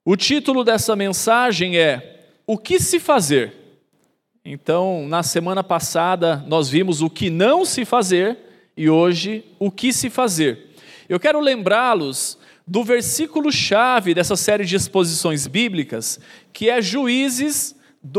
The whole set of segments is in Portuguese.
O título dessa mensagem é O que se fazer? Então, na semana passada, nós vimos o que não se fazer e hoje o que se fazer. Eu quero lembrá-los do versículo-chave dessa série de exposições bíblicas, que é Juízes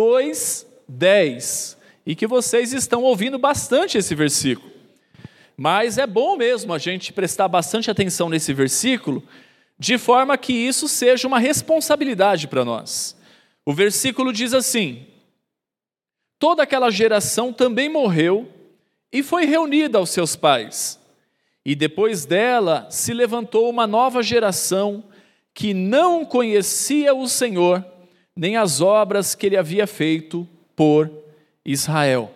2:10, e que vocês estão ouvindo bastante esse versículo. Mas é bom mesmo a gente prestar bastante atenção nesse versículo, de forma que isso seja uma responsabilidade para nós. O versículo diz assim: toda aquela geração também morreu e foi reunida aos seus pais. E depois dela se levantou uma nova geração que não conhecia o Senhor, nem as obras que ele havia feito por Israel.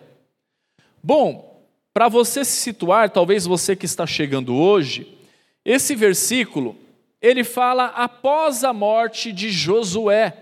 Bom, para você se situar, talvez você que está chegando hoje, esse versículo, ele fala após a morte de Josué.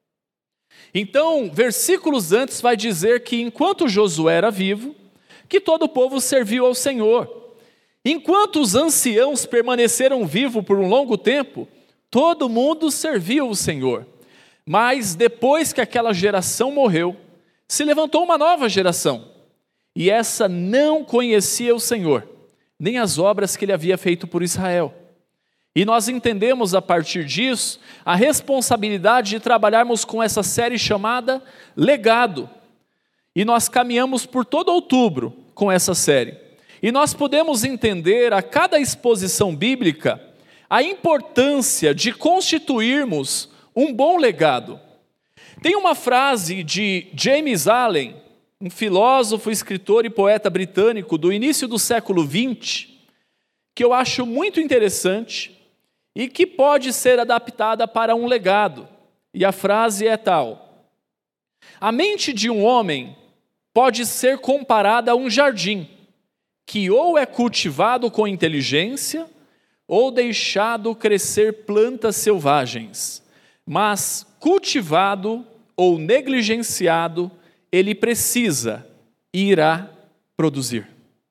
Então, versículos antes vai dizer que enquanto Josué era vivo, que todo o povo serviu ao Senhor. Enquanto os anciãos permaneceram vivos por um longo tempo, todo mundo serviu ao Senhor. Mas depois que aquela geração morreu, se levantou uma nova geração. E essa não conhecia o Senhor, nem as obras que ele havia feito por Israel. E nós entendemos a partir disso a responsabilidade de trabalharmos com essa série chamada Legado. E nós caminhamos por todo outubro com essa série. E nós podemos entender a cada exposição bíblica a importância de constituirmos um bom legado. Tem uma frase de James Allen, um filósofo, escritor e poeta britânico do início do século XX, que eu acho muito interessante e que pode ser adaptada para um legado. E a frase é tal: a mente de um homem pode ser comparada a um jardim, que ou é cultivado com inteligência, ou deixado crescer plantas selvagens, mas cultivado ou negligenciado, ele precisa e irá produzir.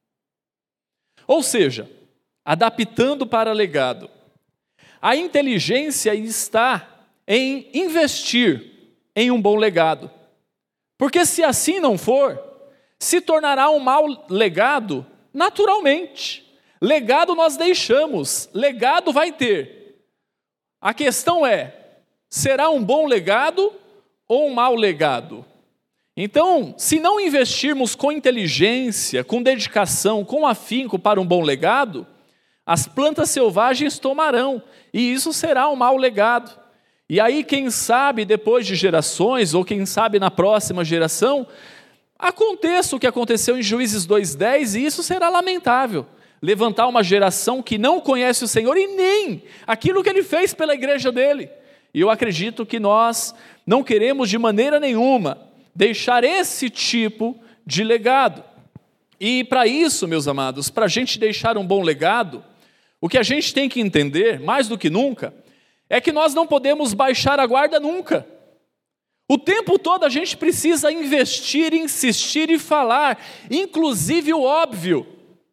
Ou seja, adaptando para legado, a inteligência está em investir em um bom legado. Porque se assim não for, se tornará um mau legado naturalmente. Legado nós deixamos, legado vai ter. A questão é, será um bom legado ou um mau legado? Então, se não investirmos com inteligência, com dedicação, com afinco para um bom legado, as plantas selvagens tomarão, e isso será um mau legado. E aí, quem sabe, depois de gerações, ou quem sabe na próxima geração, aconteça o que aconteceu em Juízes 2:10, e isso será lamentável. Levantar uma geração que não conhece o Senhor e nem aquilo que Ele fez pela igreja dEle. E eu acredito que nós não queremos de maneira nenhuma deixar esse tipo de legado. E para isso, meus amados, para a gente deixar um bom legado, o que a gente tem que entender, mais do que nunca, é que nós não podemos baixar a guarda nunca. O tempo todo a gente precisa investir, insistir e falar, inclusive o óbvio.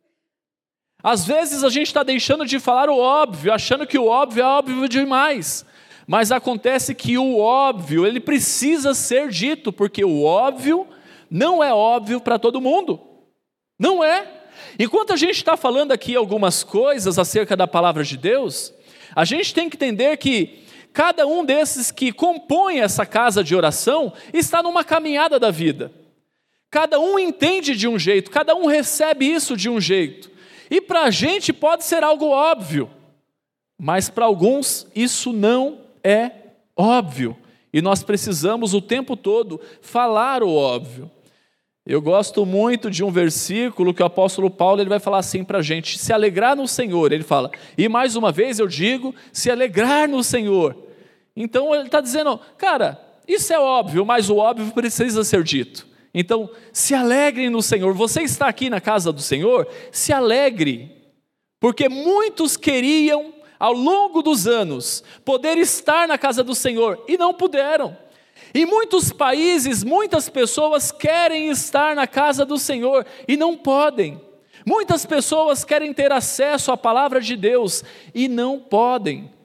Às vezes a gente está deixando de falar o óbvio, achando que o óbvio é óbvio demais. Mas acontece que o óbvio, ele precisa ser dito, porque o óbvio não é óbvio para todo mundo. Não é. Enquanto a gente está falando aqui algumas coisas acerca da palavra de Deus, a gente tem que entender que cada um desses que compõe essa casa de oração está numa caminhada da vida. Cada um entende de um jeito, cada um recebe isso de um jeito. E para a gente pode ser algo óbvio, mas para alguns isso não é óbvio. E nós precisamos o tempo todo falar o óbvio. Eu gosto muito de um versículo que o apóstolo Paulo ele vai falar assim para a gente: se alegrar no Senhor. Ele fala, e mais uma vez eu digo, se alegrar no Senhor. Então ele está dizendo, cara, isso é óbvio, mas o óbvio precisa ser dito. Então, se alegre no Senhor. Você está aqui na casa do Senhor, se alegre. Porque muitos queriam, ao longo dos anos, poder estar na casa do Senhor e não puderam. Em muitos países, muitas pessoas querem estar na casa do Senhor e não podem. Muitas pessoas querem ter acesso à palavra de Deus e não podem.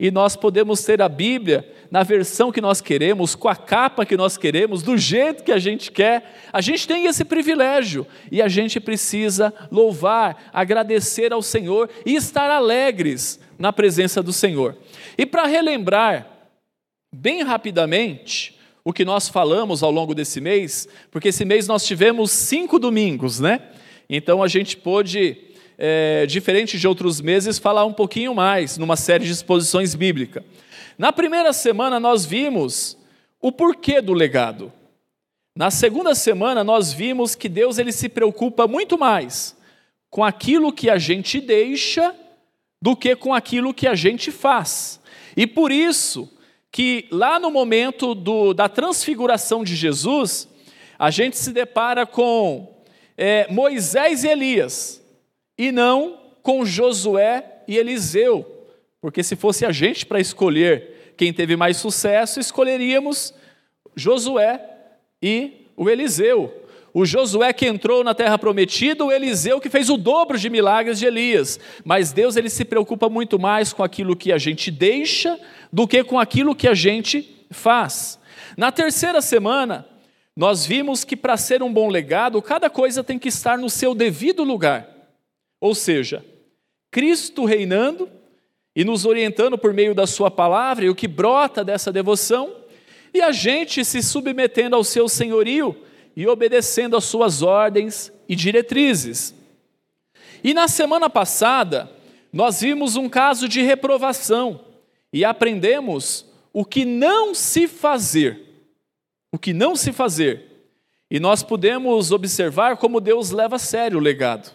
e nós podemos ter a Bíblia na versão que nós queremos, com a capa que nós queremos, do jeito que a gente quer. A gente tem esse privilégio e a gente precisa louvar, agradecer ao Senhor e estar alegres na presença do Senhor. E para relembrar bem rapidamente o que nós falamos ao longo desse mês, porque esse mês nós tivemos 5 domingos, né? Então a gente pôde, diferente de outros meses, falar um pouquinho mais numa série de exposições bíblicas. Na primeira semana nós vimos o porquê do legado. Na segunda semana nós vimos que Deus ele se preocupa muito mais com aquilo que a gente deixa do que com aquilo que a gente faz. E por isso que lá no momento da transfiguração de Jesus, a gente se depara com Moisés e Elias, e não com Josué e Eliseu, porque se fosse a gente para escolher quem teve mais sucesso, escolheríamos Josué e o Eliseu. O Josué que entrou na terra prometida, o Eliseu que fez o dobro de milagres de Elias. Mas Deus ele se preocupa muito mais com aquilo que a gente deixa do que com aquilo que a gente faz. Na terceira semana, nós vimos que para ser um bom legado, cada coisa tem que estar no seu devido lugar. Ou seja, Cristo reinando e nos orientando por meio da sua palavra e o que brota dessa devoção, e a gente se submetendo ao seu senhorio e obedecendo às suas ordens e diretrizes. E na semana passada, nós vimos um caso de reprovação e aprendemos o que não se fazer. O que não se fazer. E nós pudemos observar como Deus leva a sério o legado.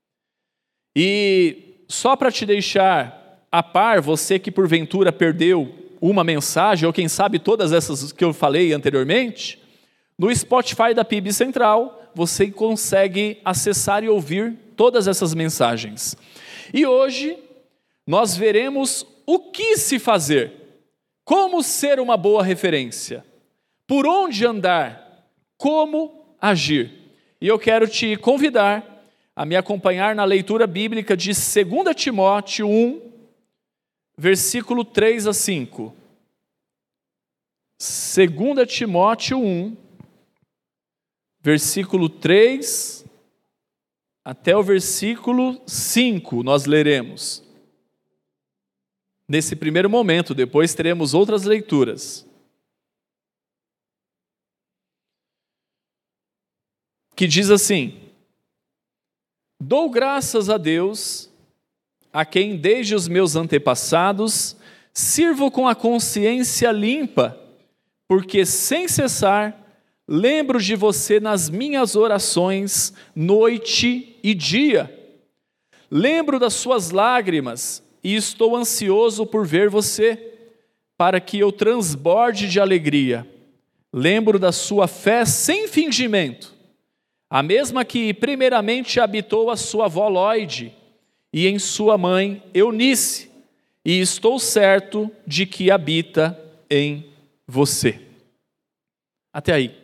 E só para te deixar a par, você que porventura perdeu uma mensagem, ou quem sabe todas essas que eu falei anteriormente, no Spotify da PIB Central, você consegue acessar e ouvir todas essas mensagens. E hoje, nós veremos o que se fazer, como ser uma boa referência, por onde andar, como agir. E eu quero te convidar a me acompanhar na leitura bíblica de 2 Timóteo 1, versículo 3 a 5. 2 Timóteo 1, versículo 3 até o versículo 5, nós leremos. Nesse primeiro momento, depois teremos outras leituras. Que diz assim: dou graças a Deus, a quem desde os meus antepassados sirvo com a consciência limpa, porque sem cessar lembro de você nas minhas orações, noite e dia. Lembro das suas lágrimas e estou ansioso por ver você, para que eu transborde de alegria. Lembro da sua fé sem fingimento, a mesma que primeiramente habitou a sua avó Lóide e em sua mãe Eunice, e estou certo de que habita em você. Até aí.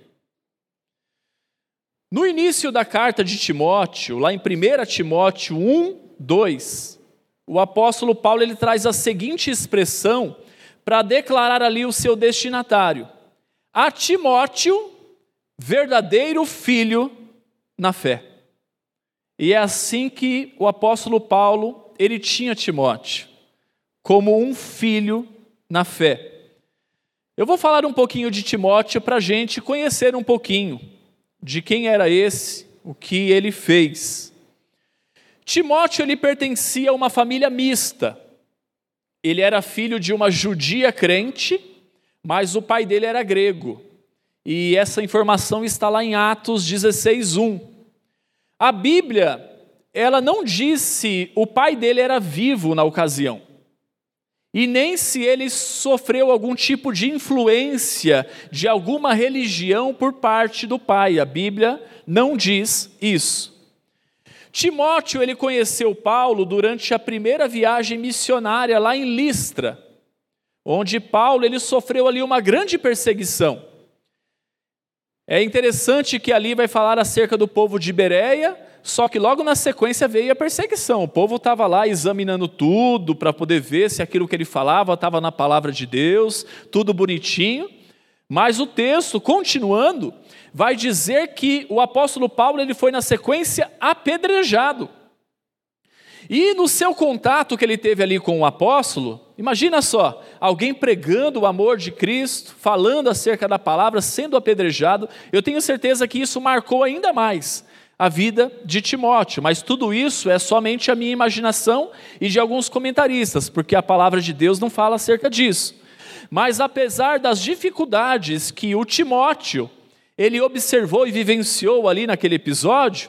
No início da carta de Timóteo, lá em 1 Timóteo 1, 2, o apóstolo Paulo ele traz a seguinte expressão para declarar ali o seu destinatário: a Timóteo, verdadeiro filho na fé. E é assim que o apóstolo Paulo ele tinha Timóteo, como um filho na fé. Eu vou falar um pouquinho de Timóteo para a gente conhecer um pouquinho de quem era esse, o que ele fez. Timóteo ele pertencia a uma família mista. Ele era filho de uma judia crente, mas o pai dele era grego. E essa informação está lá em Atos 16:1. A Bíblia, ela não diz se o pai dele era vivo na ocasião, e nem se ele sofreu algum tipo de influência de alguma religião por parte do pai. A Bíblia não diz isso. Timóteo ele conheceu Paulo durante a primeira viagem missionária lá em Listra, onde Paulo ele sofreu ali uma grande perseguição. É interessante que ali vai falar acerca do povo de Bereia, Só que logo na sequência veio a perseguição. O povo estava lá examinando tudo para poder ver se aquilo que ele falava estava na palavra de Deus, tudo bonitinho. Mas o texto, continuando, vai dizer que o apóstolo Paulo ele foi na sequência apedrejado. E no seu contato que ele teve ali com o apóstolo, imagina só, alguém pregando o amor de Cristo, falando acerca da palavra, sendo apedrejado. Eu tenho certeza que isso marcou ainda mais a vida de Timóteo, mas tudo isso é somente a minha imaginação e de alguns comentaristas, porque a palavra de Deus não fala acerca disso. Mas apesar das dificuldades que o Timóteo, ele observou e vivenciou ali naquele episódio,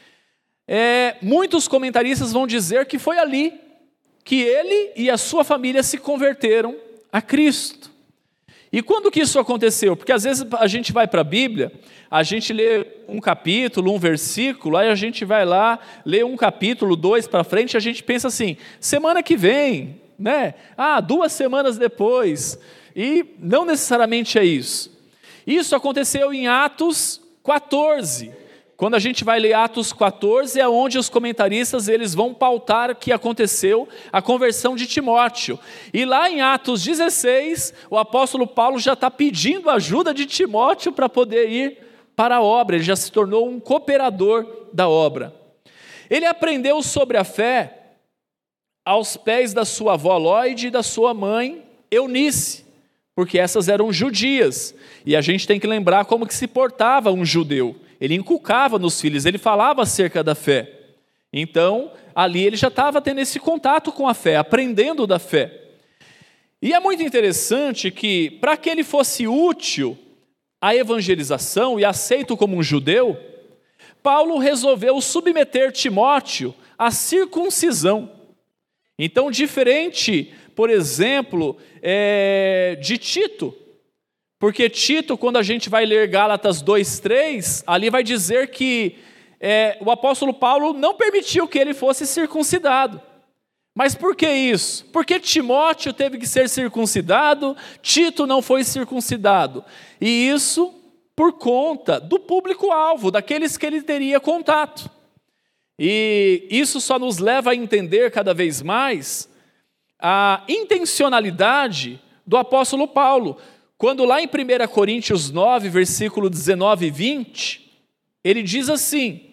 muitos comentaristas vão dizer que foi ali que ele e a sua família se converteram a Cristo. E quando que isso aconteceu? Porque às vezes a gente vai para a Bíblia, a gente lê um capítulo, um versículo, aí a gente vai lá, lê um capítulo, 2 para frente, a gente pensa assim, semana que vem, né? 2 semanas depois. E não necessariamente é isso. Isso aconteceu em Atos 14. Quando a gente vai ler Atos 14, é onde os comentaristas eles vão pautar que aconteceu a conversão de Timóteo. E lá em Atos 16, o apóstolo Paulo já está pedindo ajuda de Timóteo para poder ir para a obra. Ele já se tornou um cooperador da obra. Ele aprendeu sobre a fé aos pés da sua avó Lóide e da sua mãe Eunice, porque essas eram judias. E a gente tem que lembrar como que se portava um judeu. Ele inculcava nos filhos, ele falava acerca da fé. Então, ali ele já estava tendo esse contato com a fé, aprendendo da fé. E é muito interessante que, para que ele fosse útil à evangelização e aceito como um judeu, Paulo resolveu submeter Timóteo à circuncisão. Então, diferente, por exemplo, de Tito, porque Tito, quando a gente vai ler Gálatas 2:3, ali vai dizer que o apóstolo Paulo não permitiu que ele fosse circuncidado. Mas por que isso? Porque Timóteo teve que ser circuncidado, Tito não foi circuncidado. E isso por conta do público-alvo, daqueles que ele teria contato. E isso só nos leva a entender cada vez mais a intencionalidade do apóstolo Paulo. Quando lá em 1 Coríntios 9, versículo 19 e 20, ele diz assim: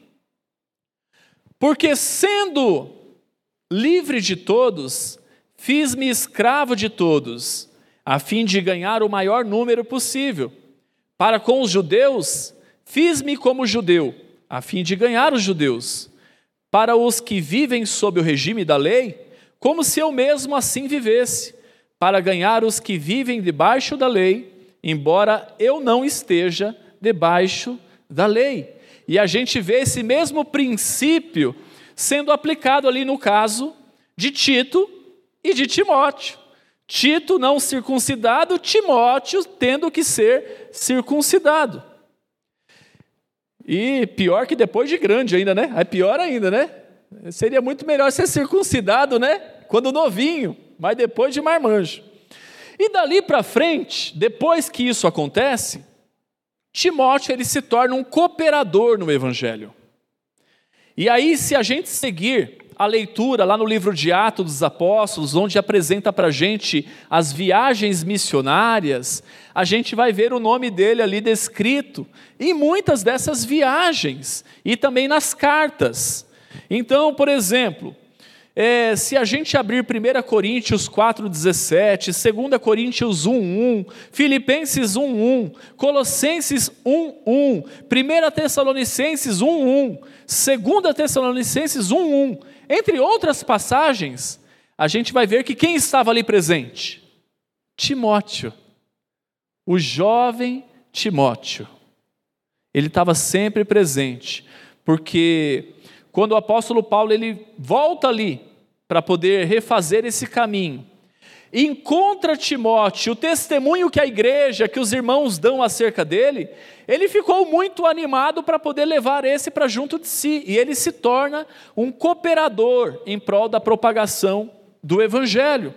porque sendo livre de todos, fiz-me escravo de todos, a fim de ganhar o maior número possível. Para com os judeus, fiz-me como judeu, a fim de ganhar os judeus. Para os que vivem sob o regime da lei, como se eu mesmo assim vivesse, para ganhar os que vivem debaixo da lei, embora eu não esteja debaixo da lei. E a gente vê esse mesmo princípio sendo aplicado ali no caso de Tito e de Timóteo. Tito não circuncidado, Timóteo tendo que ser circuncidado. E pior que depois de grande ainda, né? É pior ainda, né? Seria muito melhor ser circuncidado, né? Quando novinho, mas depois de marmanjo. E dali para frente, depois que isso acontece, Timóteo ele se torna um cooperador no Evangelho. E aí, se a gente seguir a leitura lá no livro de Atos dos Apóstolos, onde apresenta para a gente as viagens missionárias, a gente vai ver o nome dele ali descrito em muitas dessas viagens e também nas cartas. Então, por exemplo, se a gente abrir 1 Coríntios 4,17, 2 Coríntios 1,1, Filipenses 1,1, Colossenses 1,1, 1 Tessalonicenses 1,1, 2 Tessalonicenses 1,1, entre outras passagens, a gente vai ver que quem estava ali presente? Timóteo, o jovem Timóteo. Ele estava sempre presente, porque quando o apóstolo Paulo ele volta ali para poder refazer esse caminho, encontra Timóteo, o testemunho que a igreja, que os irmãos dão acerca dele, ele ficou muito animado para poder levar esse para junto de si, e ele se torna um cooperador em prol da propagação do Evangelho.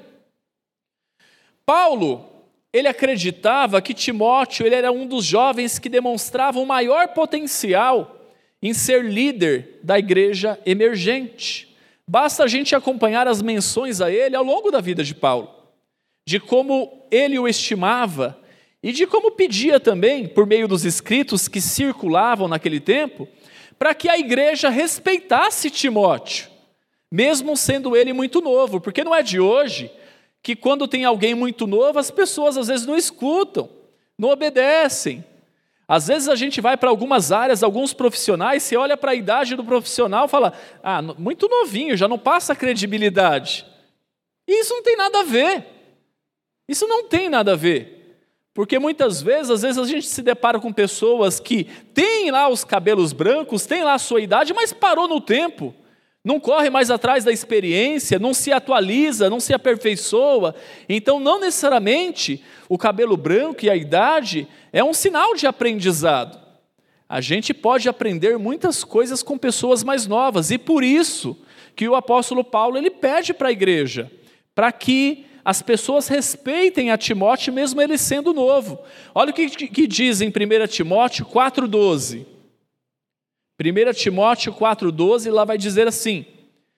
Paulo, ele acreditava que Timóteo ele era um dos jovens que demonstravam maior potencial em ser líder da igreja emergente. Basta a gente acompanhar as menções a ele ao longo da vida de Paulo, de como ele o estimava e de como pedia também, por meio dos escritos que circulavam naquele tempo, para que a igreja respeitasse Timóteo, mesmo sendo ele muito novo, porque não é de hoje que quando tem alguém muito novo, as pessoas às vezes não escutam, não obedecem. Às vezes a gente vai para algumas áreas, alguns profissionais, você olha para a idade do profissional e fala, muito novinho, já não passa credibilidade. E isso não tem nada a ver. Isso não tem nada a ver. Porque muitas vezes, às vezes a gente se depara com pessoas que têm lá os cabelos brancos, têm lá a sua idade, mas parou no tempo. Não corre mais atrás da experiência, não se atualiza, não se aperfeiçoa. Então, não necessariamente o cabelo branco e a idade é um sinal de aprendizado. A gente pode aprender muitas coisas com pessoas mais novas, e por isso que o apóstolo Paulo ele pede para a igreja, para que as pessoas respeitem a Timóteo, mesmo ele sendo novo. Olha o que diz em 1 Timóteo 4,12. 1 Timóteo 4,12, lá vai dizer assim: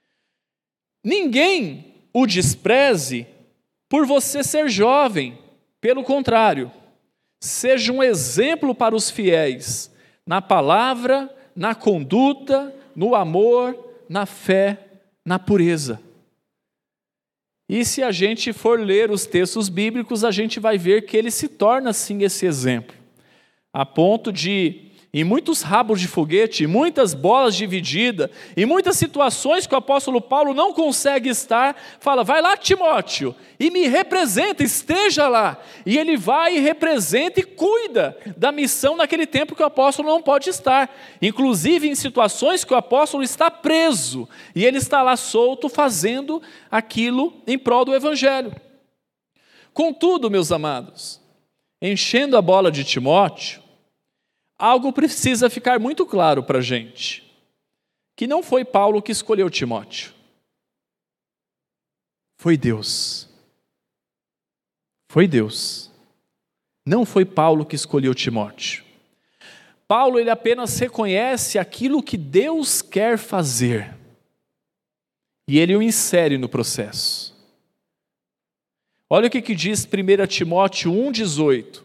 ninguém o despreze por você ser jovem, pelo contrário, seja um exemplo para os fiéis, na palavra, na conduta, no amor, na fé, na pureza. E se a gente for ler os textos bíblicos, a gente vai ver que ele se torna assim esse exemplo, a ponto de, em muitos rabos de foguete, em muitas bolas divididas, em muitas situações que o apóstolo Paulo não consegue estar, fala, vai lá Timóteo, e me representa, esteja lá. E ele vai e representa e cuida da missão naquele tempo que o apóstolo não pode estar. Inclusive em situações que o apóstolo está preso, e ele está lá solto fazendo aquilo em prol do evangelho. Contudo, meus amados, enchendo a bola de Timóteo, algo precisa ficar muito claro para a gente, que não foi Paulo que escolheu Timóteo, foi Deus. Foi Deus. Não foi Paulo que escolheu Timóteo. Paulo ele apenas reconhece aquilo que Deus quer fazer, e ele o insere no processo. Olha o que diz 1 Timóteo 1,18.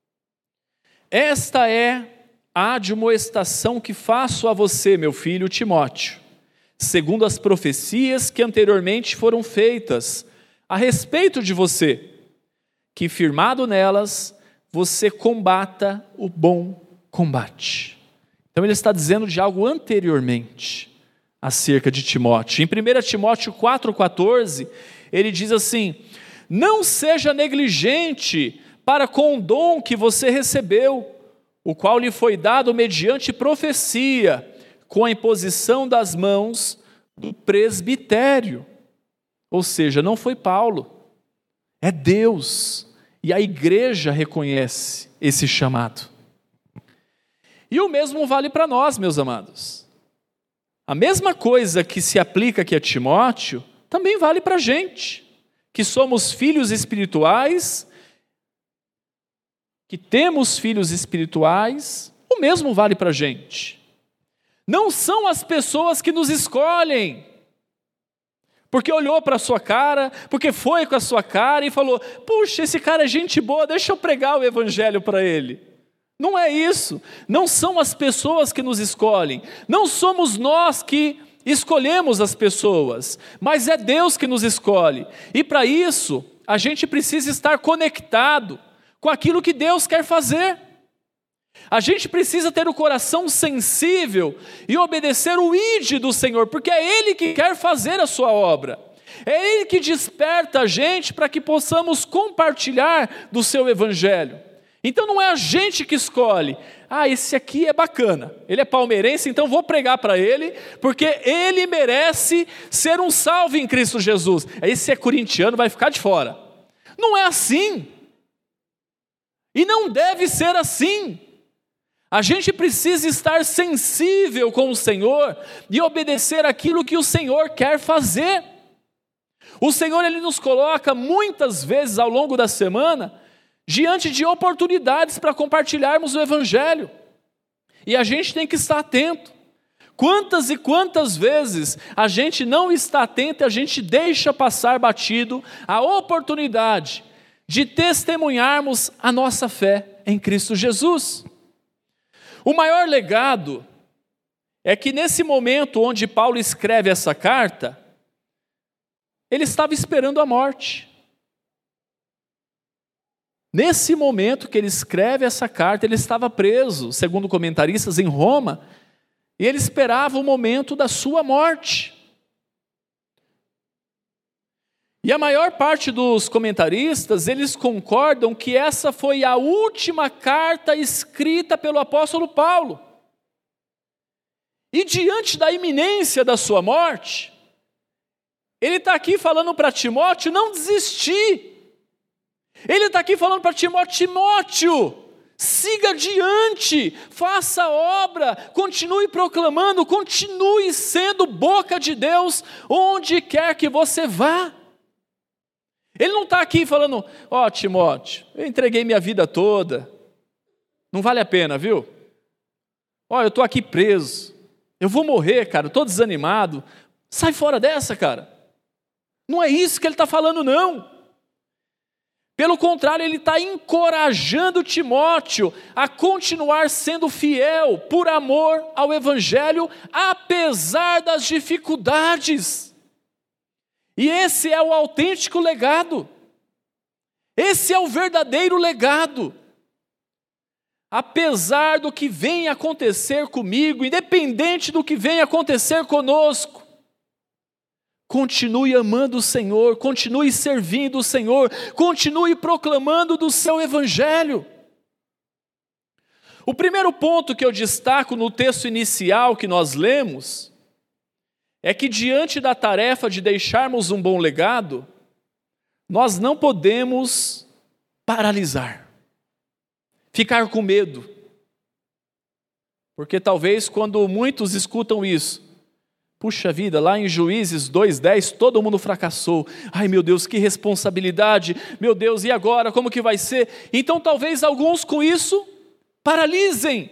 Esta é a admoestação que faço a você, meu filho Timóteo, segundo as profecias que anteriormente foram feitas a respeito de você, que firmado nelas, você combata o bom combate. Então ele está dizendo de algo anteriormente acerca de Timóteo. Em 1 Timóteo 4,14, ele diz assim: não seja negligente para com o dom que você recebeu, o qual lhe foi dado mediante profecia, com a imposição das mãos do presbitério. Ou seja, não foi Paulo, é Deus, e a igreja reconhece esse chamado. E o mesmo vale para nós, meus amados. A mesma coisa que se aplica aqui a Timóteo, também vale para a gente, que somos filhos espirituais, que temos filhos espirituais, o mesmo vale para a gente. Não são as pessoas que nos escolhem, porque olhou para a sua cara, porque foi com a sua cara e falou, puxa, esse cara é gente boa, deixa eu pregar o evangelho para ele. Não é isso, não são as pessoas que nos escolhem, não somos nós que escolhemos as pessoas, mas é Deus que nos escolhe. E para isso, a gente precisa estar conectado com aquilo que Deus quer fazer. A gente precisa ter o coração sensível e obedecer o ide do Senhor, porque é Ele que quer fazer a sua obra. É Ele que desperta a gente para que possamos compartilhar do seu evangelho. Então não é a gente que escolhe, esse aqui é bacana, ele é palmeirense, então vou pregar para ele, porque ele merece ser um salvo em Cristo Jesus. Esse é corintiano, vai ficar de fora. Não é assim. E não deve ser assim. A gente precisa estar sensível com o Senhor e obedecer aquilo que o Senhor quer fazer. O Senhor ele nos coloca muitas vezes ao longo da semana diante de oportunidades para compartilharmos o evangelho. E a gente tem que estar atento. Quantas e quantas vezes a gente não está atento e a gente deixa passar batido a oportunidade de testemunharmos a nossa fé em Cristo Jesus. O maior legado é que nesse momento onde Paulo escreve essa carta, ele estava esperando a morte. Nesse momento que ele escreve essa carta, ele estava preso, segundo comentaristas, em Roma, e ele esperava o momento da sua morte. E a maior parte dos comentaristas, eles concordam que essa foi a última carta escrita pelo apóstolo Paulo. E diante da iminência da sua morte, ele está aqui falando para Timóteo não desistir. Ele está aqui falando para Timóteo: Timóteo, siga adiante, faça a obra, continue proclamando, continue sendo boca de Deus onde quer que você vá. Ele não está aqui falando: ó, Timóteo, eu entreguei minha vida toda, não vale a pena, viu? Ó, eu estou aqui preso, eu vou morrer, cara, estou desanimado, sai fora dessa, cara. Não é isso que ele está falando, não. Pelo contrário, ele está encorajando Timóteo a continuar sendo fiel por amor ao Evangelho, apesar das dificuldades. E esse é o autêntico legado. Esse é o verdadeiro legado. Apesar do que venha acontecer comigo, independente do que venha acontecer conosco, continue amando o Senhor, continue servindo o Senhor, continue proclamando do seu Evangelho. O primeiro ponto que eu destaco no texto inicial que nós lemos é que diante da tarefa de deixarmos um bom legado, nós não podemos paralisar, ficar com medo. Porque talvez quando muitos escutam isso, puxa vida, lá em Juízes 2:10, todo mundo fracassou. Ai meu Deus, que responsabilidade, meu Deus, e agora, como que vai ser? Então talvez alguns com isso paralisem.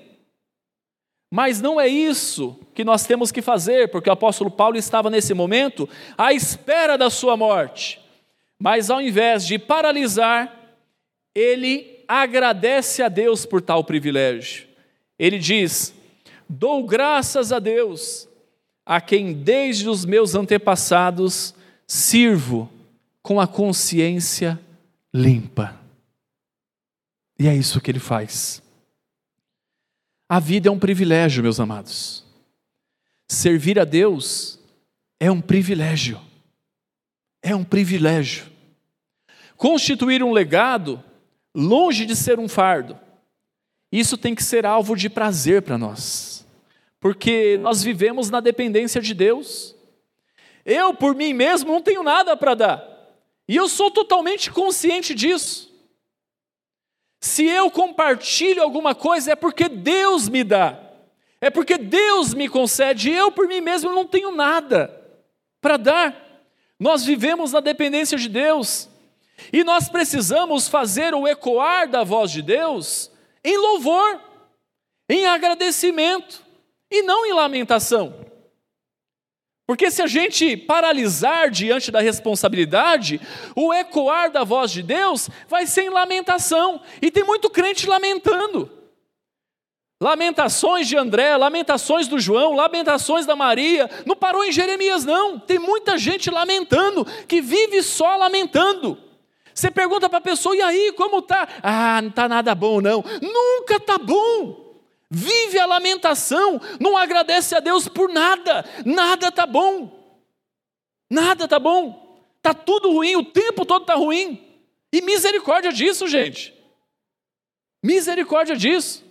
Mas não é isso que nós temos que fazer, porque o apóstolo Paulo estava nesse momento à espera da sua morte. Mas ao invés de paralisar, ele agradece a Deus por tal privilégio. Ele diz: dou graças a Deus, a quem desde os meus antepassados sirvo com a consciência limpa. E é isso que ele faz. A vida é um privilégio, meus amados. Servir a Deus é um privilégio. É um privilégio. Constituir um legado, longe de ser um fardo, isso tem que ser alvo de prazer para nós. Porque nós vivemos na dependência de Deus. Eu, por mim mesmo, não tenho nada para dar. E eu sou totalmente consciente disso. Se eu compartilho alguma coisa, é porque Deus me dá. É porque Deus me concede. Eu, por mim mesmo, não tenho nada para dar. Nós vivemos na dependência de Deus. E nós precisamos fazer o ecoar da voz de Deus em louvor, em agradecimento, e não em lamentação. Porque se a gente paralisar diante da responsabilidade, o ecoar da voz de Deus vai ser em lamentação. E tem muito crente lamentando. Lamentações de André, lamentações do João, lamentações da Maria. Não parou em Jeremias, não. Tem muita gente lamentando, que vive só lamentando. Você pergunta para a pessoa: e aí, como está? Ah, não está nada bom, não. Nunca está bom. Vive a lamentação, não agradece a Deus por nada, nada está bom, nada está bom, está tudo ruim, o tempo todo está ruim, e misericórdia disso, gente, misericórdia disso.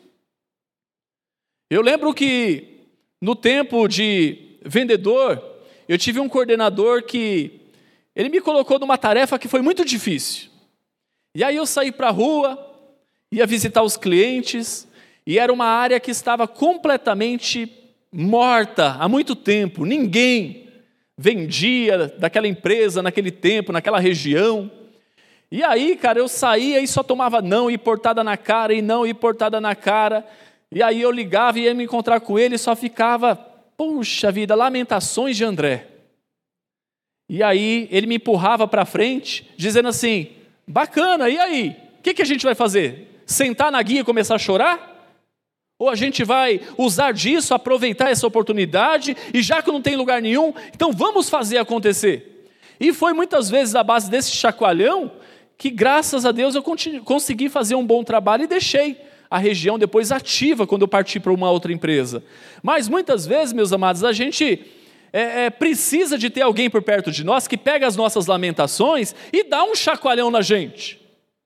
Eu lembro que no tempo de vendedor, eu tive um coordenador que, ele me colocou numa tarefa que foi muito difícil, e aí eu saí para a rua, ia visitar os clientes, e era uma área que estava completamente morta há muito tempo. Ninguém vendia daquela empresa naquele tempo, naquela região. E aí, cara, eu saía e só tomava não e portada na cara, e não e portada na cara. E aí eu ligava e ia me encontrar com ele e só ficava puxa vida, Lamentações de André. E aí ele me empurrava para frente, dizendo assim, bacana, e aí? O que a gente vai fazer? Sentar na guia e começar a chorar? Ou a gente vai usar disso, aproveitar essa oportunidade, e já que não tem lugar nenhum, então vamos fazer acontecer. E foi muitas vezes a base desse chacoalhão, que graças a Deus eu consegui fazer um bom trabalho e deixei a região depois ativa quando eu parti para uma outra empresa. Mas muitas vezes, meus amados, a gente precisa de ter alguém por perto de nós que pega as nossas lamentações e dá um chacoalhão na gente.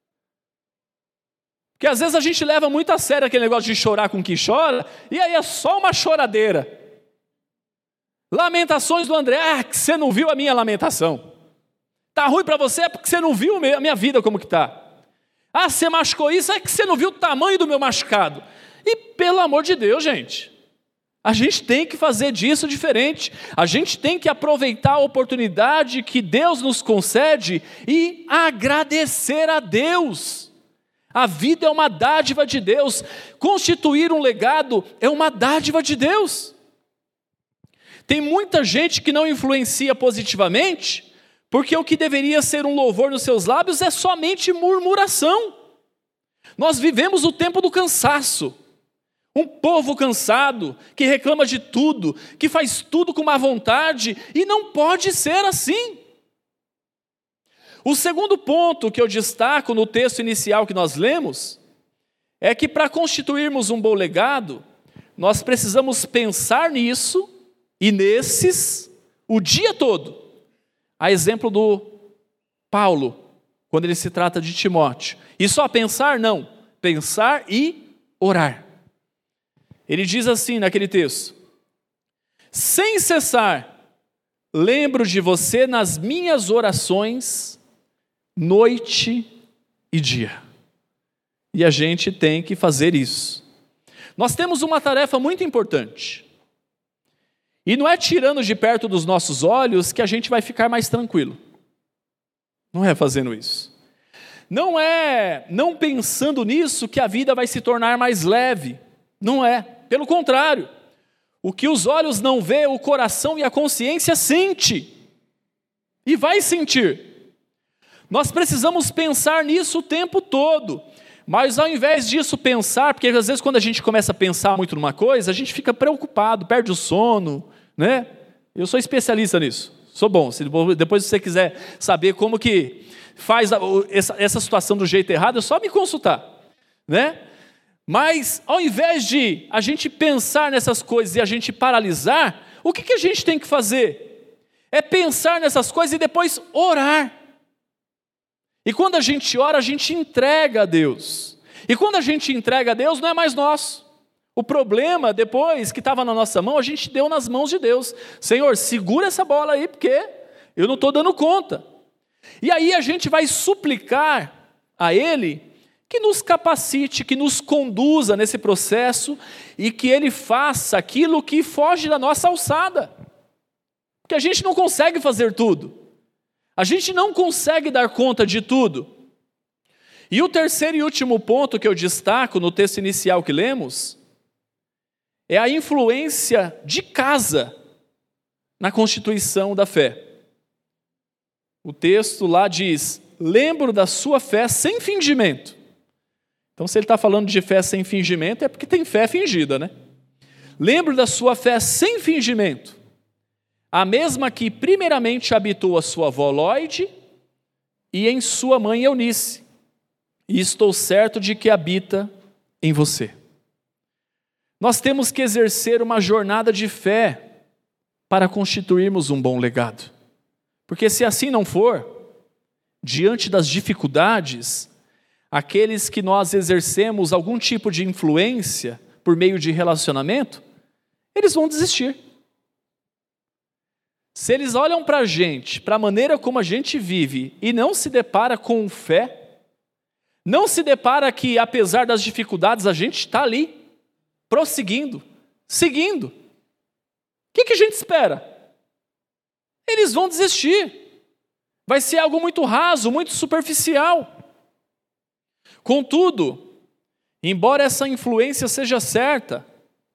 Porque às vezes a gente leva muito a sério aquele negócio de chorar com quem chora, e aí é só uma choradeira. Lamentações do André, que você não viu a minha lamentação. Está ruim para você é porque você não viu a minha vida como que está. Você machucou isso, é que você não viu o tamanho do meu machucado. E pelo amor de Deus, gente, a gente tem que fazer disso diferente. A gente tem que aproveitar a oportunidade que Deus nos concede e agradecer a Deus. A vida é uma dádiva de Deus. Constituir um legado é uma dádiva de Deus. Tem muita gente que não influencia positivamente, porque o que deveria ser um louvor nos seus lábios é somente murmuração. Nós vivemos o tempo do cansaço. Um povo cansado, que reclama de tudo, que faz tudo com má vontade, e não pode ser assim. O segundo ponto que eu destaco no texto inicial que nós lemos, é que para constituirmos um bom legado, nós precisamos pensar nisso e nesses o dia todo. A exemplo do Paulo, quando ele se trata de Timóteo. E só pensar, não. Pensar e orar. Ele diz assim naquele texto: sem cessar, lembro de você nas minhas orações, noite e dia. E a gente tem que fazer isso. Nós temos uma tarefa muito importante. E não é tirando de perto dos nossos olhos que a gente vai ficar mais tranquilo. Não é fazendo isso. Não é não pensando nisso que a vida vai se tornar mais leve. Não é. Pelo contrário. O que os olhos não vê, o coração e a consciência sente. E vai sentir. Nós precisamos pensar nisso o tempo todo. Mas ao invés disso pensar, porque às vezes quando a gente começa a pensar muito numa coisa, a gente fica preocupado, perde o sono, né? Eu sou especialista nisso, sou bom. Se depois você quiser saber como que faz essa situação do jeito errado, é só me consultar, né? Mas ao invés de a gente pensar nessas coisas e a gente paralisar, o que a gente tem que fazer? É pensar nessas coisas e depois orar. E quando a gente ora, a gente entrega a Deus. E quando a gente entrega a Deus, não é mais nosso. O problema, depois que estava na nossa mão, a gente deu nas mãos de Deus. Senhor, segura essa bola aí, porque eu não estou dando conta. E aí a gente vai suplicar a Ele que nos capacite, que nos conduza nesse processo e que Ele faça aquilo que foge da nossa alçada. Porque a gente não consegue fazer tudo. A gente não consegue dar conta de tudo. E o terceiro e último ponto que eu destaco no texto inicial que lemos é a influência de casa na constituição da fé. O texto lá diz: lembro da sua fé sem fingimento. Então, se ele está falando de fé sem fingimento, é porque tem fé fingida, né? Lembro da sua fé sem fingimento, a mesma que primeiramente habitou a sua avó Lóide e em sua mãe Eunice, e estou certo de que habita em você. Nós temos que exercer uma jornada de fé para constituirmos um bom legado. Porque se assim não for, diante das dificuldades, aqueles que nós exercemos algum tipo de influência por meio de relacionamento, eles vão desistir. Se eles olham para a gente, para a maneira como a gente vive, e não se depara com fé, não se depara que, apesar das dificuldades, a gente está ali, prosseguindo, seguindo. O que a gente espera? Eles vão desistir. Vai ser algo muito raso, muito superficial. Contudo, embora essa influência seja certa,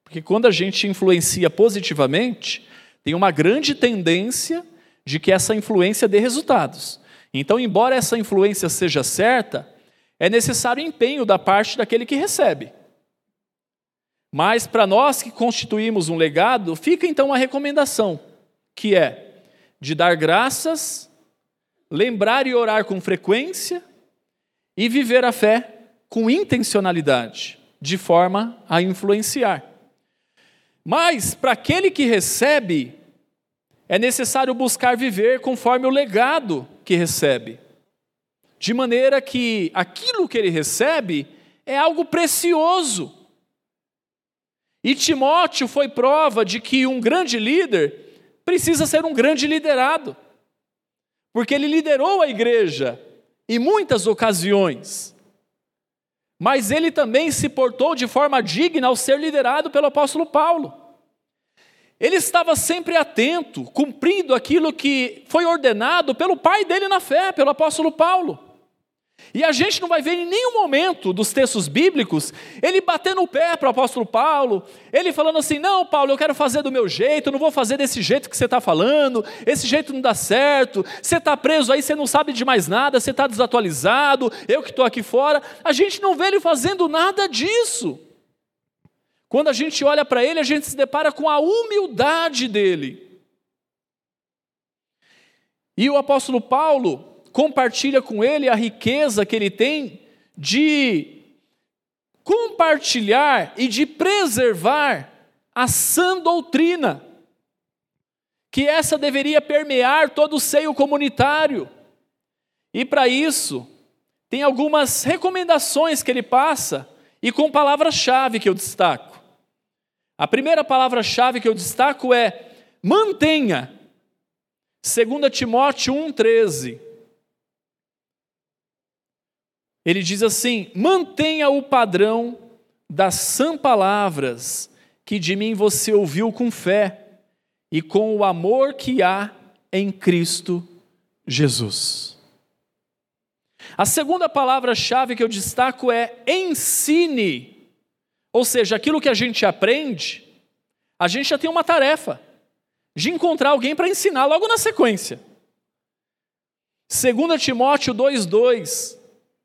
Porque quando a gente influencia positivamente, tem uma grande tendência de que essa influência dê resultados. Então, embora essa influência seja certa, é necessário empenho da parte daquele que recebe. Mas para nós que constituímos um legado, fica então uma recomendação, que é de dar graças, lembrar e orar com frequência e viver a fé com intencionalidade, de forma a influenciar. Mas para aquele que recebe, é necessário buscar viver conforme o legado que recebe, de maneira que aquilo que ele recebe é algo precioso. E Timóteo foi prova de que um grande líder precisa ser um grande liderado, porque ele liderou a igreja em muitas ocasiões, mas ele também se portou de forma digna ao ser liderado pelo apóstolo Paulo. Ele estava sempre atento, cumprindo aquilo que foi ordenado pelo pai dele na fé, pelo apóstolo Paulo. E a gente não vai ver em nenhum momento dos textos bíblicos ele batendo o pé para o apóstolo Paulo, ele falando assim: não, Paulo, eu quero fazer do meu jeito, não vou fazer desse jeito que você está falando, esse jeito não dá certo, você está preso aí, você não sabe de mais nada, você está desatualizado, eu que estou aqui fora. A gente não vê ele fazendo nada disso. Quando a gente olha para ele, a gente se depara com a humildade dele. E o apóstolo Paulo compartilha com ele a riqueza que ele tem de compartilhar e de preservar a sã doutrina, que essa deveria permear todo o seio comunitário. E para isso, tem algumas recomendações que ele passa, e com palavras-chave que eu destaco. A primeira palavra-chave que eu destaco é mantenha. 2 Timóteo 1,13. Ele diz assim: mantenha o padrão das sã palavras que de mim você ouviu com fé e com o amor que há em Cristo Jesus. A segunda palavra-chave que eu destaco é ensine. Ou seja, aquilo que a gente aprende, a gente já tem uma tarefa de encontrar alguém para ensinar logo na sequência. 2 Timóteo 2,2.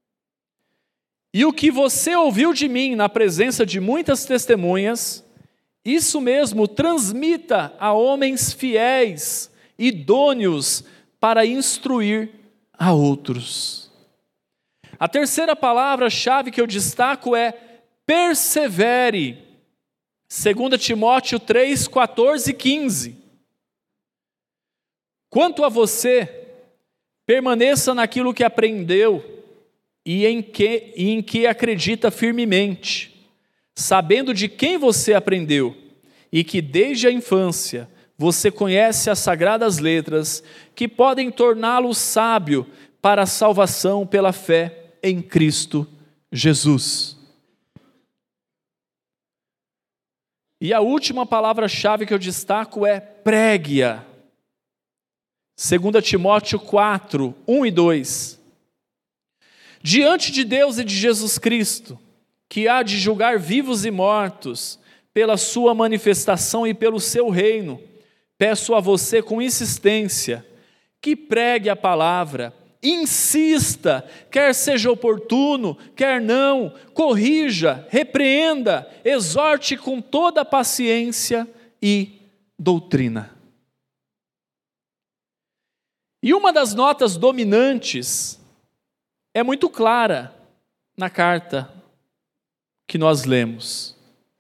E o que você ouviu de mim na presença de muitas testemunhas, isso mesmo transmita a homens fiéis, idôneos, para instruir a outros. A terceira palavra-chave que eu destaco é persevere. 2 Timóteo 3, 14 e 15. Quanto a você, permaneça naquilo que aprendeu e em que acredita firmemente, sabendo de quem você aprendeu e que desde a infância você conhece as sagradas letras que podem torná-lo sábio para a salvação pela fé em Cristo Jesus. E a última palavra-chave que eu destaco é pregue-a. 2 Timóteo 4, 1 e 2. Diante de Deus e de Jesus Cristo, que há de julgar vivos e mortos, pela sua manifestação e pelo seu reino, peço a você com insistência, que pregue a palavra, insista, quer seja oportuno, quer não, corrija, repreenda, exorte com toda paciência e doutrina. E uma das notas dominantes é muito clara na carta que nós lemos.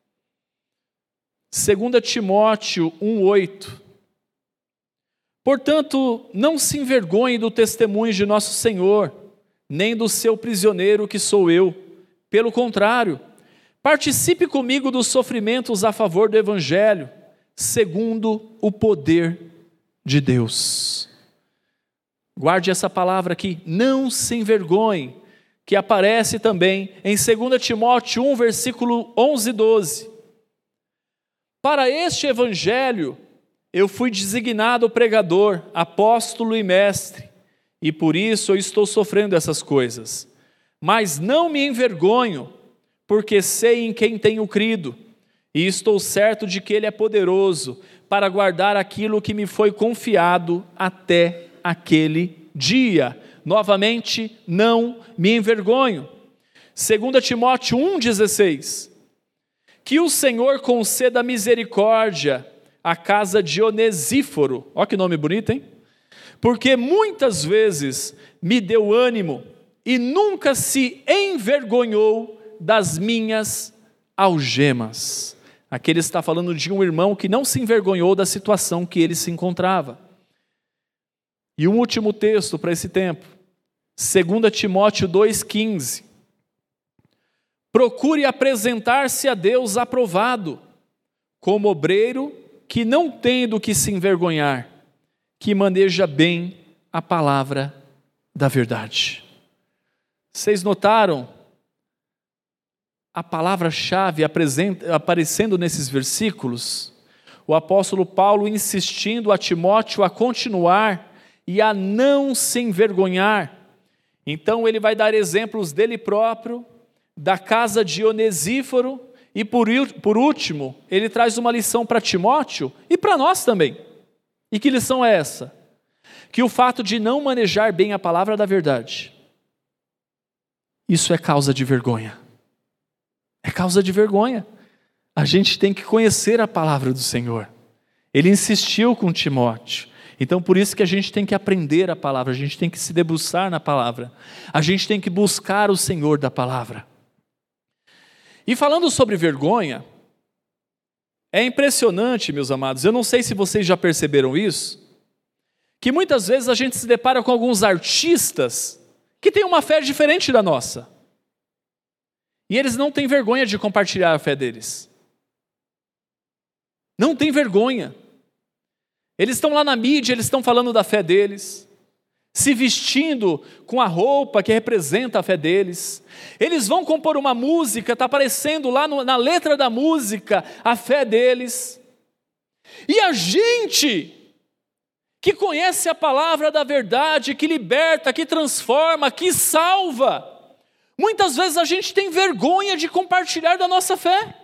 2 Timóteo 1,8. Portanto, não se envergonhe do testemunho de nosso Senhor, nem do seu prisioneiro que sou eu. Pelo contrário, participe comigo dos sofrimentos a favor do Evangelho, segundo o poder de Deus. Guarde essa palavra aqui, não se envergonhe, que aparece também em 2 Timóteo 1, versículo 11 e 12. Para este Evangelho, eu fui designado pregador, apóstolo e mestre, e por isso eu estou sofrendo essas coisas. Mas não me envergonho, porque sei em quem tenho crido, e estou certo de que Ele é poderoso para guardar aquilo que me foi confiado até aquele dia. Novamente, não me envergonho. 2 Timóteo 1,16. Que o Senhor conceda misericórdia à casa de Onesíforo. Olha que nome bonito, hein? Porque muitas vezes me deu ânimo e nunca se envergonhou das minhas algemas. Aqui ele está falando de um irmão que não se envergonhou da situação que ele se encontrava. E um último texto para esse tempo, 2 Timóteo 2,15. Procure apresentar-se a Deus aprovado, como obreiro que não tem do que se envergonhar, que maneja bem a palavra da verdade. Vocês notaram a palavra-chave aparecendo nesses versículos? O apóstolo Paulo insistindo a Timóteo a continuar e a não se envergonhar. Então ele vai dar exemplos dele próprio, da casa de Onesíforo, e por último, ele traz uma lição para Timóteo e para nós também. E que lição é essa? Que o fato de não manejar bem a palavra da verdade, isso é causa de vergonha. É causa de vergonha. A gente tem que conhecer a palavra do Senhor. Ele insistiu com Timóteo. Então por isso que a gente tem que aprender a palavra, a gente tem que se debruçar na palavra. A gente tem que buscar o Senhor da palavra. E falando sobre vergonha, é impressionante, meus amados, eu não sei se vocês já perceberam isso, que muitas vezes a gente se depara com alguns artistas que têm uma fé diferente da nossa. E eles não têm vergonha de compartilhar a fé deles. Não tem vergonha. Eles estão lá na mídia, eles estão falando da fé deles, se vestindo com a roupa que representa a fé deles. Eles vão compor uma música, está aparecendo lá na letra da música a fé deles. E a gente que conhece a palavra da verdade, que liberta, que transforma, que salva, muitas vezes a gente tem vergonha de compartilhar da nossa fé.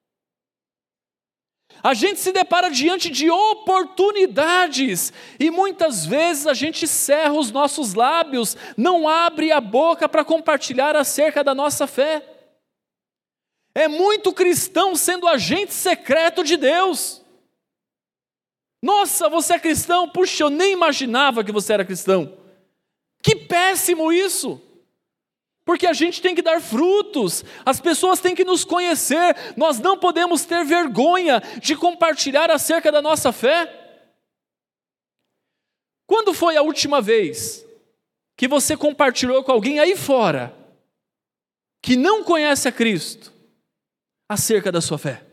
A gente se depara diante de oportunidades e muitas vezes a gente cerra os nossos lábios, não abre a boca para compartilhar acerca da nossa fé. É muito cristão sendo agente secreto de Deus. Nossa, você é cristão? Puxa, eu nem imaginava que você era cristão. Que péssimo isso! Porque a gente tem que dar frutos, as pessoas têm que nos conhecer, nós não podemos ter vergonha de compartilhar acerca da nossa fé. Quando foi a última vez que você compartilhou com alguém aí fora, que não conhece a Cristo, acerca da sua fé?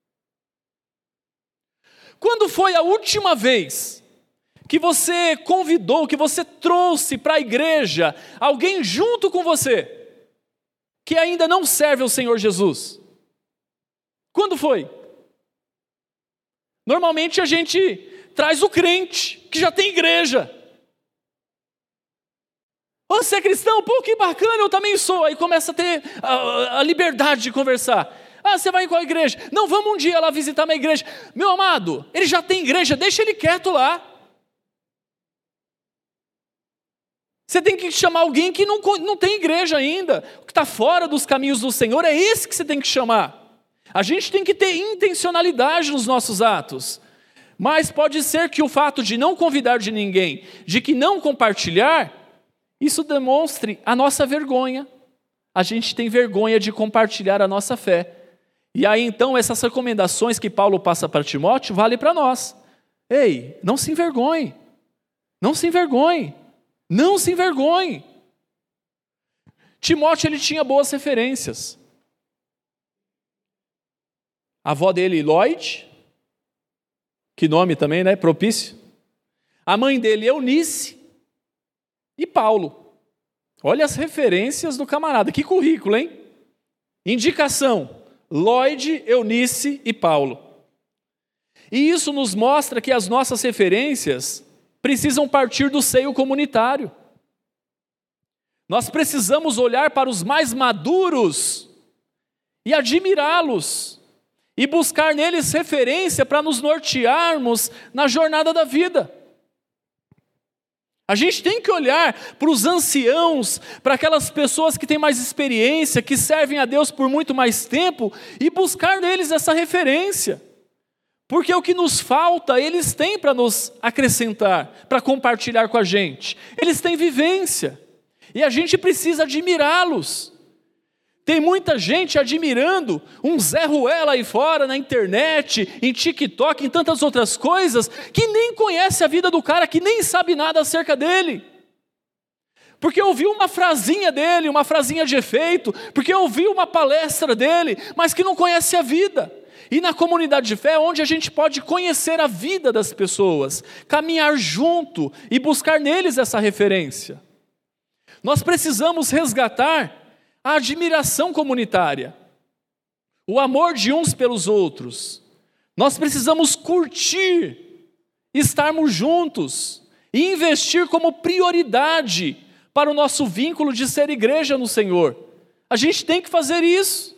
Quando foi a última vez que você convidou, que você trouxe para a igreja alguém junto com você, que ainda não serve ao Senhor Jesus? Quando foi? Normalmente a gente traz o crente, que já tem igreja. Você é cristão? Pô, que bacana, eu também sou. Aí começa a ter a liberdade de conversar. Ah, você vai em qual igreja? Não, vamos um dia lá visitar minha igreja. Meu amado, ele já tem igreja, deixa ele quieto lá. Você tem que chamar alguém que não tem igreja ainda, que está fora dos caminhos do Senhor, é esse que você tem que chamar. A gente tem que ter intencionalidade nos nossos atos. Mas pode ser que o fato de não convidar de ninguém, de que não compartilhar, isso demonstre a nossa vergonha. A gente tem vergonha de compartilhar a nossa fé. E aí então essas recomendações que Paulo passa para Timóteo, vale para nós. Ei, não se envergonhe. Não se envergonhe. Não se envergonhe. Timóteo, ele tinha boas referências. A avó dele, Lloyd, que nome também, né? Propício. A mãe dele, Eunice, e Paulo. Olha as referências do camarada, que currículo, hein? Indicação: Lloyd, Eunice e Paulo. E isso nos mostra que as nossas referências precisam partir do seio comunitário. Nós precisamos olhar para os mais maduros e admirá-los e buscar neles referência para nos nortearmos na jornada da vida. A gente tem que olhar para os anciãos, para aquelas pessoas que têm mais experiência, que servem a Deus por muito mais tempo, e buscar neles essa referência. Porque o que nos falta, eles têm para nos acrescentar, para compartilhar com a gente. Eles têm vivência, e a gente precisa admirá-los. Tem muita gente admirando um Zé Ruela aí fora, na internet, em TikTok, em tantas outras coisas, que nem conhece a vida do cara, que nem sabe nada acerca dele. Porque ouviu uma frasinha dele, uma frasinha de efeito, porque ouviu uma palestra dele, mas que não conhece a vida. E na comunidade de fé é onde a gente pode conhecer a vida das pessoas, caminhar junto e buscar neles essa referência. Nós precisamos resgatar a admiração comunitária, o amor de uns pelos outros. Nós precisamos curtir, estarmos juntos e investir como prioridade para o nosso vínculo de ser igreja no Senhor. A gente tem que fazer isso.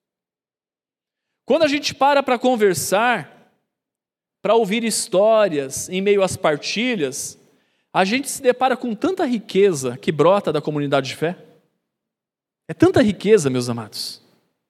Quando a gente para conversar, para ouvir histórias em meio às partilhas, a gente se depara com tanta riqueza que brota da comunidade de fé. É tanta riqueza, meus amados.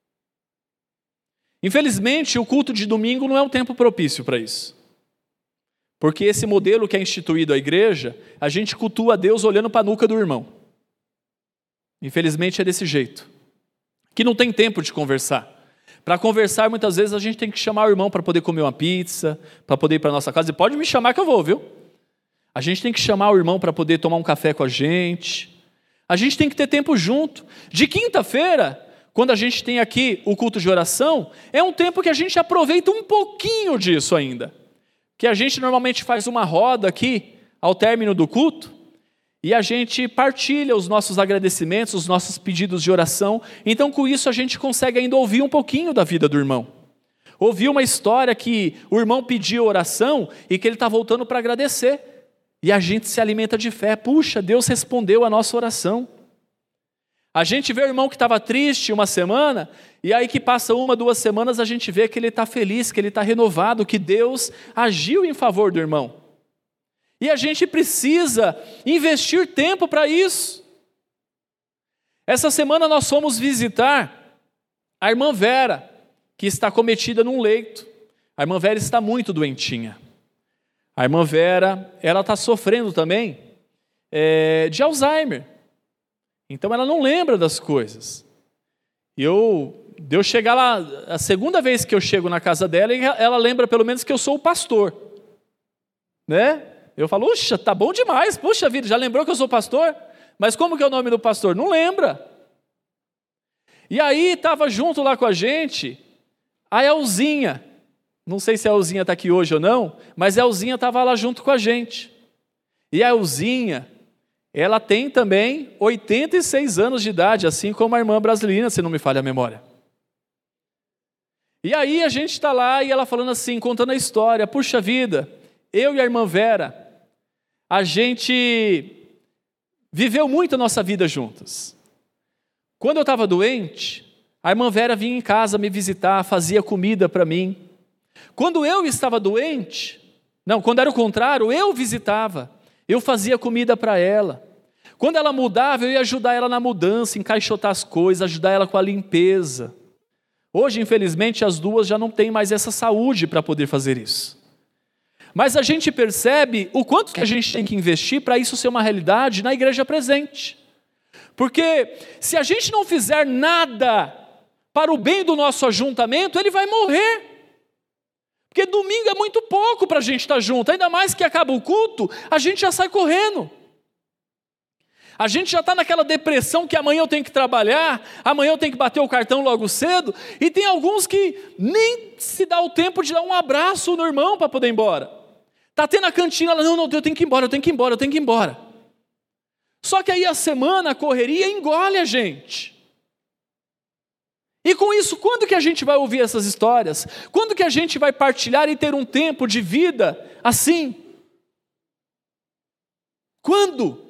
Infelizmente, o culto de domingo não é um tempo propício para isso. Porque esse modelo que é instituído a igreja, a gente cultua a Deus olhando para a nuca do irmão. Infelizmente é desse jeito. Que não tem tempo de conversar. Para conversar, muitas vezes, a gente tem que chamar o irmão para poder comer uma pizza, para poder ir para a nossa casa. E pode me chamar que eu vou, viu? A gente tem que chamar o irmão para poder tomar um café com a gente. A gente tem que ter tempo junto. De quinta-feira, quando a gente tem aqui o culto de oração, é um tempo que a gente aproveita um pouquinho disso ainda. Que a gente normalmente faz uma roda aqui, ao término do culto, e a gente partilha os nossos agradecimentos, os nossos pedidos de oração. Então, com isso, a gente consegue ainda ouvir um pouquinho da vida do irmão. Ouvir uma história que o irmão pediu oração e que ele está voltando para agradecer. E a gente se alimenta de fé. Puxa, Deus respondeu a nossa oração. A gente vê o irmão que estava triste uma semana, e aí que passa 1, 2 semanas, a gente vê que ele está feliz, que ele está renovado, que Deus agiu em favor do irmão. E a gente precisa investir tempo para isso. Essa semana nós fomos visitar a irmã Vera, que está cometida num leito. A irmã Vera está muito doentinha. A irmã Vera, ela está sofrendo também de Alzheimer. Então ela não lembra das coisas. Eu chegar lá, a segunda vez que eu chego na casa dela, ela lembra pelo menos que eu sou o pastor. Né? Eu falo, puxa, tá bom demais, puxa vida, já lembrou que eu sou pastor? Mas como que é o nome do pastor? Não lembra. E aí estava junto lá com a gente a Elzinha. Não sei se a Elzinha está aqui hoje ou não, mas a Elzinha estava lá junto com a gente. E a Elzinha, ela tem também 86 anos de idade, assim como a irmã brasileira, se não me falha a memória. E aí a gente está lá e ela falando assim, contando a história. Puxa vida, eu e a irmã Vera, a gente viveu muito a nossa vida juntas. Quando eu estava doente, a irmã Vera vinha em casa me visitar, fazia comida para mim. Quando eu estava doente, quando era o contrário, eu visitava, eu fazia comida para ela. Quando ela mudava, eu ia ajudar ela na mudança, encaixotar as coisas, ajudar ela com a limpeza. Hoje, infelizmente, as duas já não têm mais essa saúde para poder fazer isso. Mas a gente percebe o quanto que a gente tem que investir para isso ser uma realidade na igreja presente. Porque se a gente não fizer nada para o bem do nosso ajuntamento, ele vai morrer. Porque domingo é muito pouco para a gente estar junto, ainda mais que acaba o culto, a gente já sai correndo. A gente já está naquela depressão que amanhã eu tenho que trabalhar, amanhã eu tenho que bater o cartão logo cedo, e tem alguns que nem se dá o tempo de dar um abraço no irmão para poder ir embora. Está tendo a cantina, ela, não, eu tenho que ir embora. Só que aí a semana, a correria engole a gente. E com isso, quando que a gente vai ouvir essas histórias? Quando que a gente vai partilhar e ter um tempo de vida assim? Quando?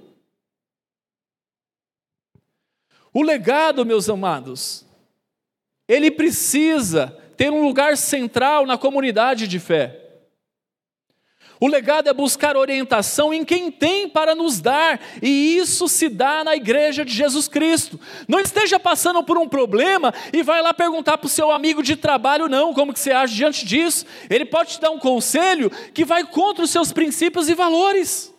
O legado, meus amados, ele precisa ter um lugar central na comunidade de fé. O legado é buscar orientação em quem tem para nos dar, e isso se dá na igreja de Jesus Cristo. Não esteja passando por um problema e vai lá perguntar para o seu amigo de trabalho, não, como que você age diante disso. Ele pode te dar um conselho que vai contra os seus princípios e valores.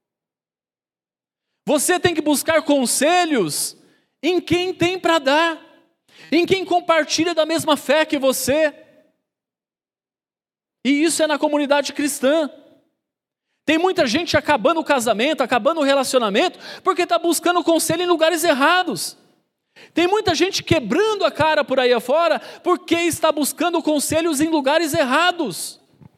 Você tem que buscar conselhos em quem tem para dar, em quem compartilha da mesma fé que você. E isso é na comunidade cristã. Tem muita gente acabando o casamento, acabando o relacionamento, porque está buscando conselho em lugares errados. Tem muita gente quebrando a cara por aí afora, porque está buscando conselhos em lugares errados.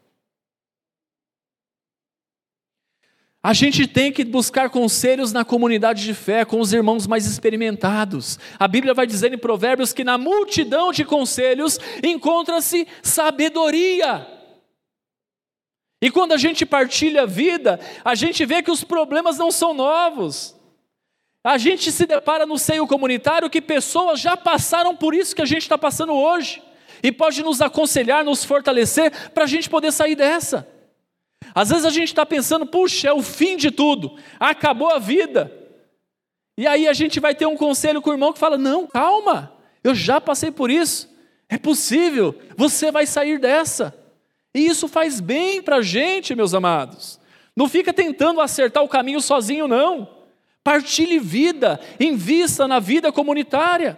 A gente tem que buscar conselhos na comunidade de fé, com os irmãos mais experimentados. A Bíblia vai dizer em Provérbios que na multidão de conselhos encontra-se sabedoria. E quando a gente partilha a vida, a gente vê que os problemas não são novos. A gente se depara no seio comunitário que pessoas já passaram por isso que a gente está passando hoje. E pode nos aconselhar, nos fortalecer, para a gente poder sair dessa. Às vezes a gente está pensando, puxa, é o fim de tudo, acabou a vida. E aí a gente vai ter um conselho com o irmão que fala, não, calma, eu já passei por isso, é possível, você vai sair dessa. E isso faz bem para a gente, meus amados. Não fica tentando acertar o caminho sozinho, não. Partilhe vida, invista na vida comunitária.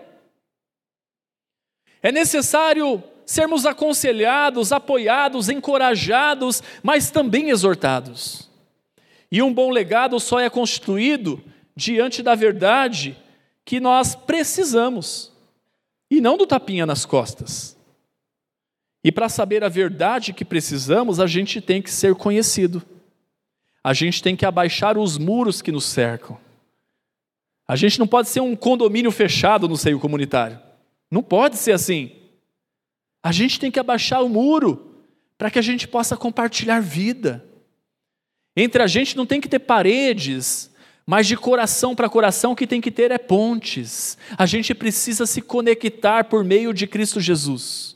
É necessário sermos aconselhados, apoiados, encorajados, mas também exortados. E um bom legado só é constituído diante da verdade que nós precisamos, e não do tapinha nas costas. E para saber a verdade que precisamos, a gente tem que ser conhecido. A gente tem que abaixar os muros que nos cercam. A gente não pode ser um condomínio fechado no seio comunitário. Não pode ser assim. A gente tem que abaixar o muro para que a gente possa compartilhar vida. Entre a gente não tem que ter paredes, mas de coração para coração o que tem que ter é pontes. A gente precisa se conectar por meio de Cristo Jesus.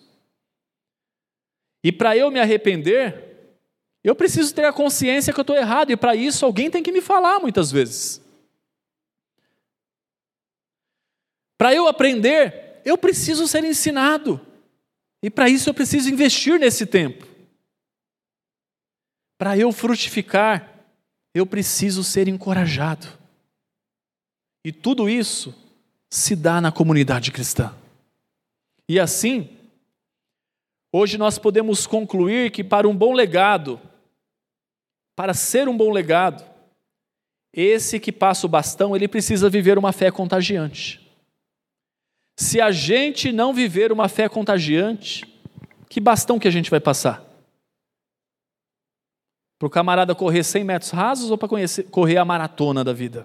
E para eu me arrepender, eu preciso ter a consciência que eu estou errado, e para isso alguém tem que me falar muitas vezes. Para eu aprender, eu preciso ser ensinado. E para isso eu preciso investir nesse tempo. Para eu frutificar, eu preciso ser encorajado. E tudo isso se dá na comunidade cristã. E assim, hoje nós podemos concluir que para um bom legado, para ser um bom legado, esse que passa o bastão, ele precisa viver uma fé contagiante. Se a gente não viver uma fé contagiante, que bastão que a gente vai passar? Para o camarada correr 100 metros rasos ou para correr a maratona da vida?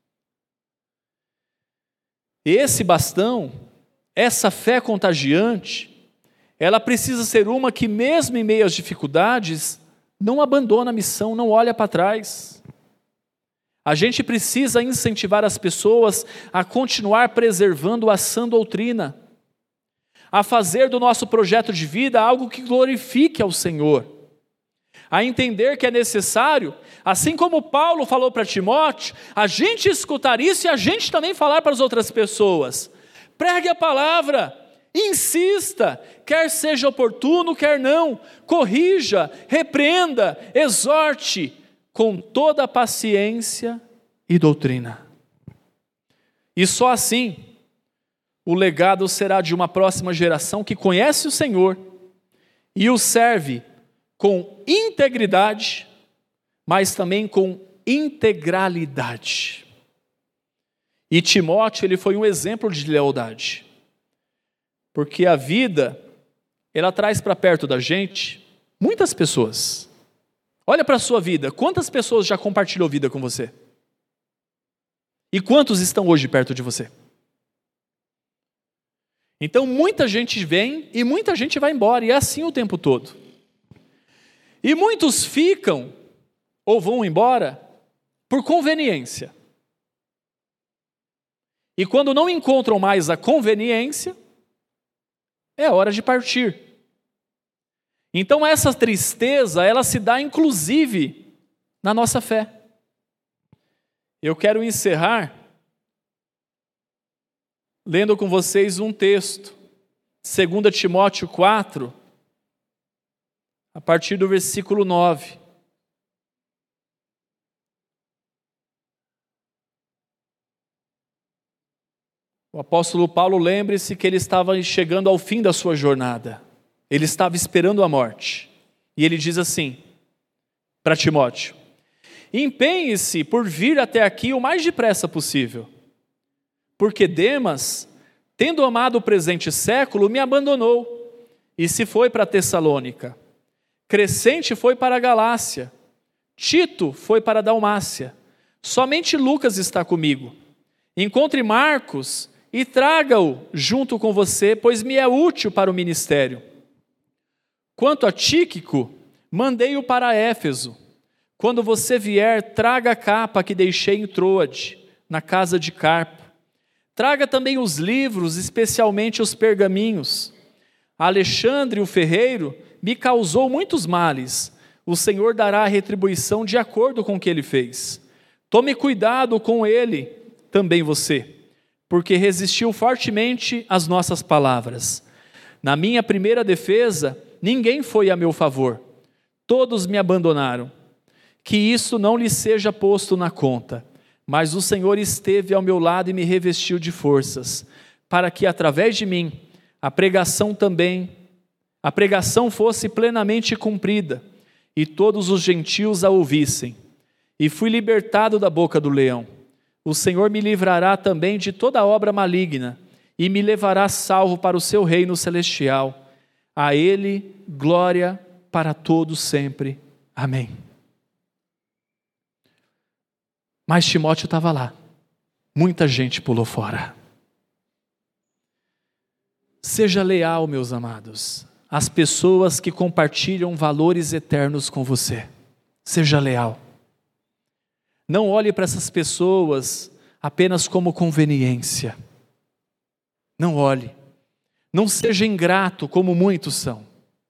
Esse bastão, essa fé contagiante, ela precisa ser uma que mesmo em meio às dificuldades, não abandona a missão, não olha para trás. A gente precisa incentivar as pessoas a continuar preservando a sã doutrina, a fazer do nosso projeto de vida algo que glorifique ao Senhor, a entender que é necessário, assim como Paulo falou para Timóteo, a gente escutar isso e a gente também falar para as outras pessoas. Pregue a palavra, insista, quer seja oportuno, quer não, corrija, repreenda, exorte, com toda a paciência e doutrina. E só assim, o legado será de uma próxima geração que conhece o Senhor e o serve com integridade, mas também com integralidade. E Timóteo, ele foi um exemplo de lealdade, porque a vida, ela traz para perto da gente muitas pessoas. Olha para a sua vida, quantas pessoas já compartilhou vida com você? E quantos estão hoje perto de você? Então muita gente vem e muita gente vai embora, e é assim o tempo todo. E muitos ficam ou vão embora por conveniência. E quando não encontram mais a conveniência, é hora de partir. Então essa tristeza, ela se dá inclusive na nossa fé. Eu quero encerrar lendo com vocês um texto, 2 Timóteo 4, a partir do versículo 9. O apóstolo Paulo, lembre-se que ele estava chegando ao fim da sua jornada. Ele estava esperando a morte. E ele diz assim para Timóteo: empenhe-se por vir até aqui o mais depressa possível, porque Demas, tendo amado o presente século, me abandonou e se foi para Tessalônica. Crescente foi para a Galácia. Tito foi para a Dalmácia. Somente Lucas está comigo. Encontre Marcos e traga-o junto com você, pois me é útil para o ministério. Quanto a Tíquico, mandei-o para Éfeso. Quando você vier, traga a capa que deixei em Troade, na casa de Carpo. Traga também os livros, especialmente os pergaminhos. Alexandre, o ferreiro, me causou muitos males. O Senhor dará a retribuição de acordo com o que ele fez. Tome cuidado com ele, também você, porque resistiu fortemente às nossas palavras. Na minha primeira defesa, ninguém foi a meu favor. Todos me abandonaram. Que isso não lhe seja posto na conta. Mas o Senhor esteve ao meu lado e me revestiu de forças, para que através de mim a pregação fosse plenamente cumprida, e todos os gentios a ouvissem. E fui libertado da boca do leão. O Senhor me livrará também de toda obra maligna, e me levará salvo para o seu reino celestial. A Ele glória para todos sempre. Amém. Mas Timóteo estava lá. Muita gente pulou fora. Seja leal, meus amados, às pessoas que compartilham valores eternos com você. Seja leal. Não olhe para essas pessoas apenas como conveniência. Não olhe. Não seja ingrato como muitos são.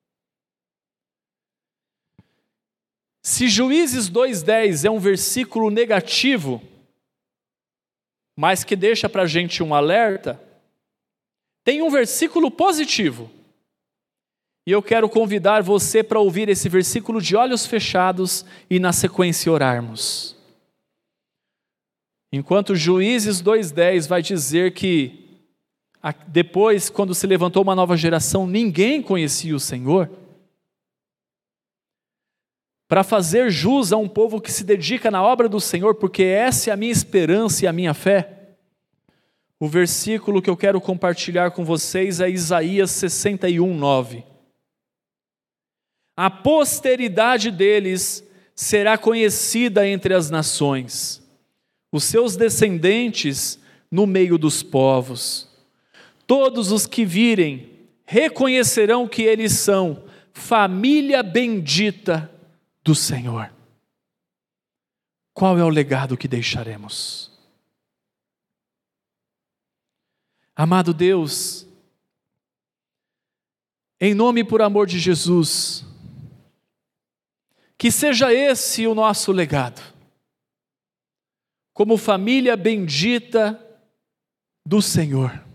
Se Juízes 2:10 é um versículo negativo, mas que deixa para a gente um alerta, tem um versículo positivo. E eu quero convidar você para ouvir esse versículo de olhos fechados e na sequência orarmos. Enquanto Juízes 2:10 vai dizer que depois, quando se levantou uma nova geração, ninguém conhecia o Senhor. Para fazer jus a um povo que se dedica na obra do Senhor, porque essa é a minha esperança e a minha fé. O versículo que eu quero compartilhar com vocês é Isaías 61:9. A posteridade deles será conhecida entre as nações, os seus descendentes no meio dos povos. Todos os que virem reconhecerão que eles são família bendita do Senhor. Qual é o legado que deixaremos? Amado Deus, em nome e por amor de Jesus, que seja esse o nosso legado, como família bendita do Senhor.